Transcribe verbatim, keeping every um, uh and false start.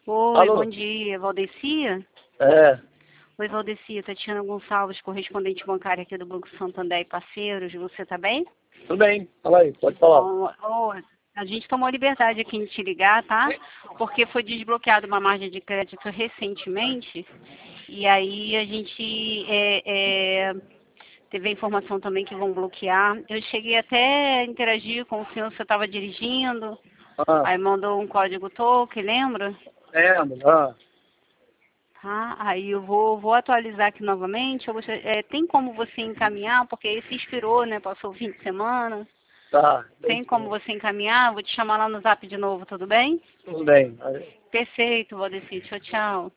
Oi, Alô? bom dia, Valdecia? É, Oi, Valdecia, Tatiana Gonçalves, correspondente bancária aqui do Banco Santander e Parceiros, você tá bem? tudo bem. Fala aí, pode falar. Bom, ô, a gente tomou liberdade aqui em te ligar, tá? Porque foi desbloqueada uma margem de crédito recentemente, e aí a gente é, é, teve a informação também que vão bloquear. Eu cheguei até a interagir com o senhor, você estava dirigindo, Ah, aí mandou um código token, lembra? lembro. Ah, Tá, aí eu vou, vou atualizar aqui novamente. Eu gostaria- é, tem como você encaminhar, porque esse expirou, né? Passou o fim de semana. tá. Tem como você encaminhar? Vou te chamar lá no zap de novo, tudo bem? Tudo bem. Aí, Perfeito, Valdeci. Tchau, tchau.